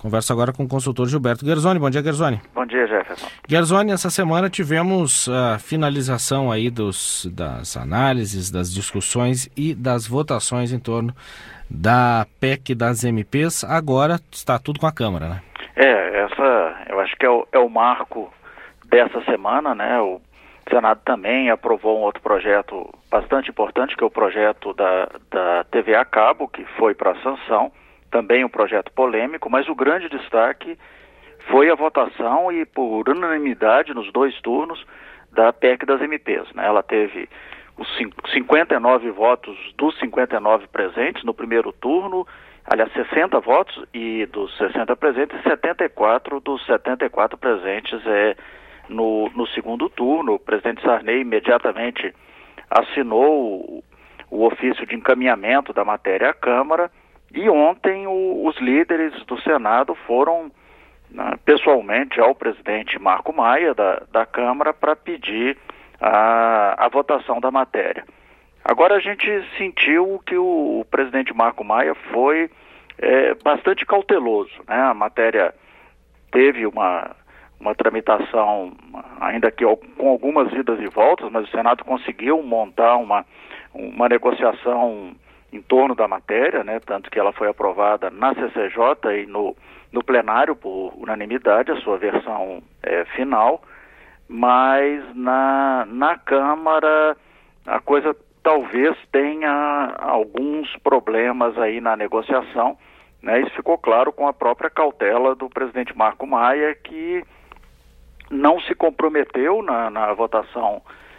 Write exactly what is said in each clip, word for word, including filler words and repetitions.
Converso agora com o consultor Gilberto Guerzoni. Bom dia, Guerzoni. Bom dia, Jefferson. Guerzoni, essa semana tivemos a finalização aí dos, das análises, das discussões e das votações em torno da P E C das M Ps. Agora está tudo com a Câmara, né? É, essa eu acho que é o, é o marco dessa semana, né? O Senado também aprovou um outro projeto bastante importante, que é o projeto da, da T V a cabo, que foi para sanção. Também um projeto polêmico, mas o grande destaque foi a votação e por unanimidade nos dois turnos da P E C das M Ps, né? Ela teve os cinquenta e nove votos dos cinquenta e nove presentes no primeiro turno, aliás, sessenta votos e dos sessenta presentes, e setenta e quatro dos setenta e quatro presentes é, no, no segundo turno. O presidente Sarney imediatamente assinou o, o ofício de encaminhamento da matéria à Câmara. E ontem o, os líderes do Senado foram né, pessoalmente ao presidente Marco Maia da, da Câmara para pedir a, a votação da matéria. Agora a gente sentiu que o, o presidente Marco Maia foi é, bastante cauteloso, né? A matéria teve uma, uma tramitação, ainda que com algumas idas e voltas, mas o Senado conseguiu montar uma, uma negociação em torno da matéria, né, tanto que ela foi aprovada na C C J e no, no plenário por unanimidade, a sua versão é, final, mas na, na Câmara a coisa talvez tenha alguns problemas aí na negociação, né? Isso ficou claro com a própria cautela do presidente Marco Maia, que não se comprometeu na, na votação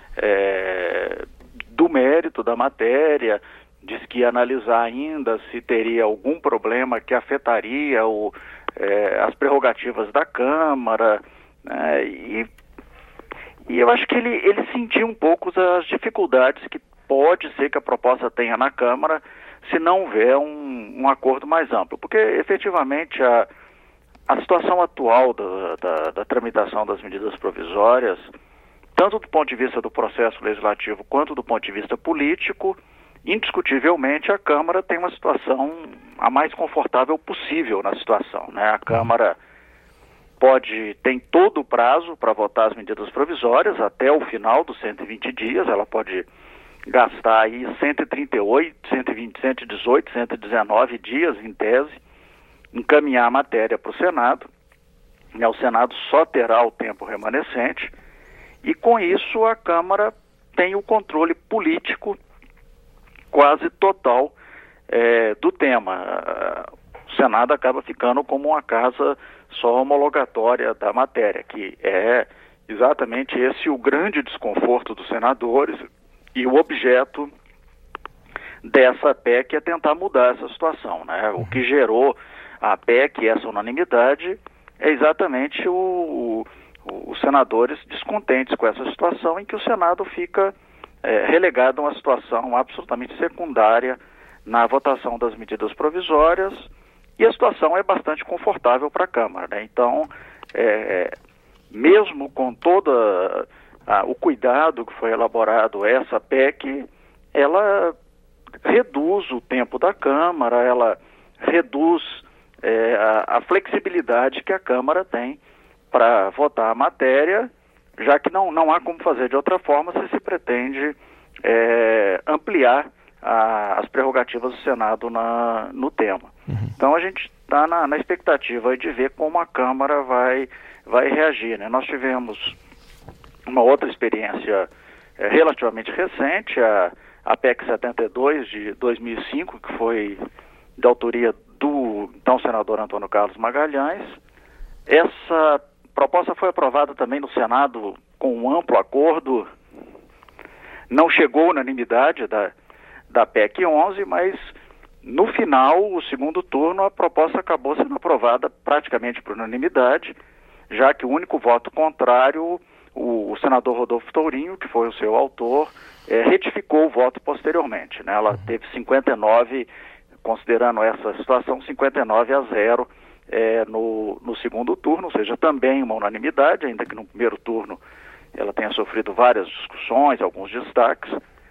é, do mérito da matéria. Disse que ia analisar ainda se teria algum problema que afetaria o, eh, as prerrogativas da Câmara, né? e, e eu acho que ele, ele sentiu um pouco as dificuldades que pode ser que a proposta tenha na Câmara se não houver um, um acordo mais amplo, porque efetivamente a, a situação atual da, da, da tramitação das medidas provisórias, tanto do ponto de vista do processo legislativo quanto do ponto de vista político, indiscutivelmente a Câmara tem uma situação a mais confortável possível na situação, né? A Câmara pode, tem todo o prazo para votar as medidas provisórias até o final dos cento e vinte dias. Ela pode gastar aí cento e trinta e oito, cento e vinte, cento e dezoito, cento e dezenove dias em tese, encaminhar a matéria para o Senado, né? O Senado só terá o tempo remanescente e com isso a Câmara tem o controle político quase total é, do tema. O Senado acaba ficando como uma casa só homologatória da matéria, que é exatamente esse o grande desconforto dos senadores e o objeto dessa P E C é tentar mudar essa situação, né? O que gerou a P E C, essa unanimidade, é exatamente o, o, os senadores descontentes com essa situação em que o Senado fica É, relegado a uma situação absolutamente secundária na votação das medidas provisórias, e a situação é bastante confortável para a Câmara, né? Então, é, mesmo com todo o cuidado que foi elaborado essa P E C, ela reduz o tempo da Câmara, ela reduz é, a, a flexibilidade que a Câmara tem para votar a matéria, já que não, não há como fazer de outra forma se se pretende é, ampliar a, as prerrogativas do Senado na, no tema. Uhum. Então a gente está na, na expectativa de ver como a Câmara vai, vai reagir, né? Nós tivemos uma outra experiência é, relativamente recente, a, a P E C setenta e dois de dois mil e cinco, que foi de autoria do então senador Antônio Carlos Magalhães. Essa a proposta foi aprovada também no Senado com um amplo acordo, não chegou à unanimidade da, da P E C onze, mas no final, o segundo turno, a proposta acabou sendo aprovada praticamente por unanimidade, já que o único voto contrário, o, o senador Rodolfo Tourinho, que foi o seu autor, é, retificou o voto posteriormente, né? Ela teve cinquenta e nove, considerando essa situação, cinquenta e nove a zero, É, no, no segundo turno, ou seja, também uma unanimidade, ainda que no primeiro turno ela tenha sofrido várias discussões, alguns destaques,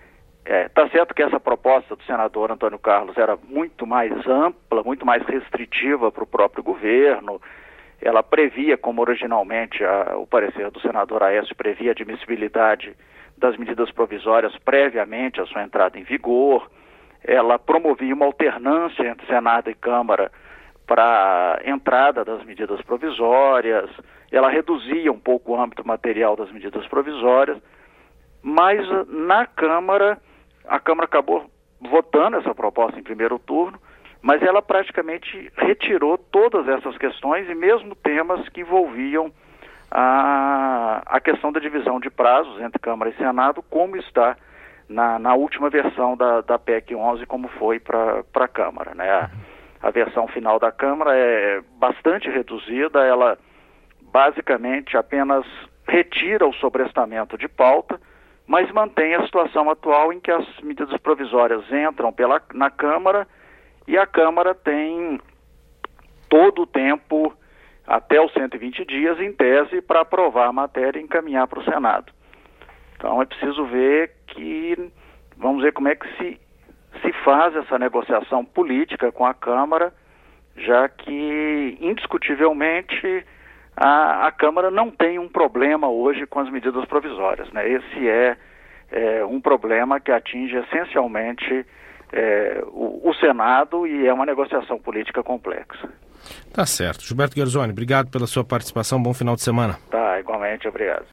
É, tá certo que essa proposta do senador Antônio Carlos era muito mais ampla, muito mais restritiva para o próprio governo. Ela previa, como originalmente a, o parecer do senador Aécio previa, a admissibilidade das medidas provisórias previamente à sua entrada em vigor. Ela promovia uma alternância entre Senado e Câmara para a entrada das medidas provisórias. Ela reduzia um pouco o âmbito material das medidas provisórias, mas na Câmara, a Câmara acabou votando essa proposta em primeiro turno, mas ela praticamente retirou todas essas questões e mesmo temas que envolviam a, a questão da divisão de prazos entre Câmara e Senado, como está na, na última versão da, da P E C onze, como foi para a Câmara, né? A, a versão final da Câmara é bastante reduzida, ela basicamente apenas retira o sobrestamento de pauta, mas mantém a situação atual em que as medidas provisórias entram pela, na Câmara e a Câmara tem todo o tempo, até os cento e vinte dias, em tese, para aprovar a matéria e encaminhar para o Senado. Então é preciso ver que, vamos ver como é que se, se faz essa negociação política com a Câmara, já que, indiscutivelmente, a, a Câmara não tem um problema hoje com as medidas provisórias, né? Esse é, é um problema que atinge essencialmente é, o, o Senado e é uma negociação política complexa. Tá certo. Gilberto Guerzoni, obrigado pela sua participação. Bom final de semana. Tá, igualmente, obrigado.